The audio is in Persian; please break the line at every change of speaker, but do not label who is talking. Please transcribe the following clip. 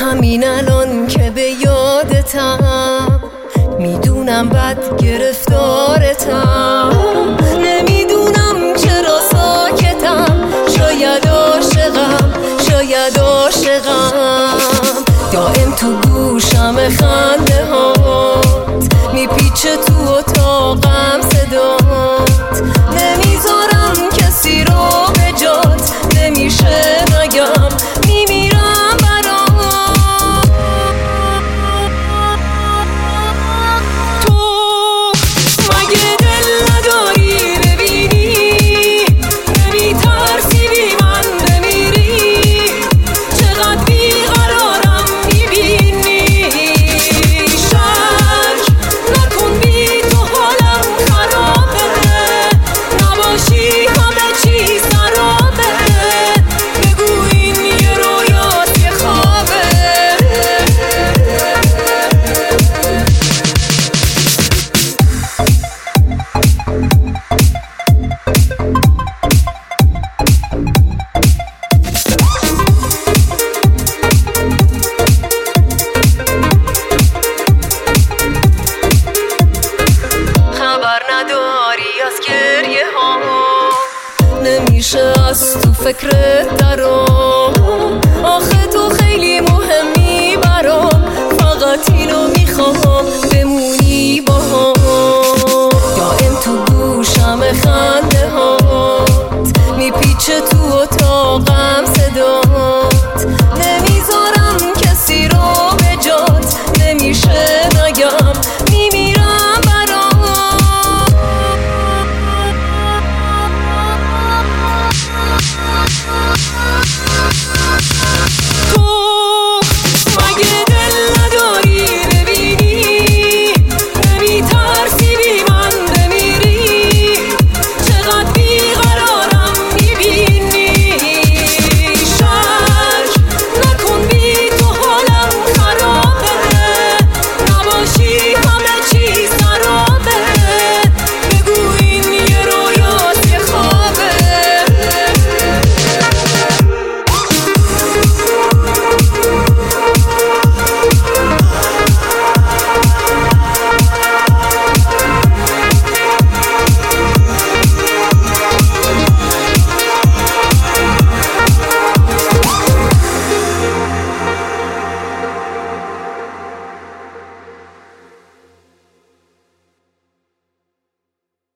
همین الان که به یادتم، میدونم بد گرفتارتم، نمیدونم چرا ساکتم، شاید عاشقم، شاید عاشقم. دائم تو گوشم خنده هات، میپیچه تو اتاقم صدات، نمیذارم کسی رو به جات، نمیشه نگم میمیرم برات. تو مگه دل نداری ببینی، نمیترسی بی من بمیری، چقدر بیقرارم میبینی، شک نکن بی تو حالم خرابه، نباشی همه چی سرابه، بگو این یه رویاست یه خوابه. خبر نداری از گریه ها، نمیشه از تو فکرت درام.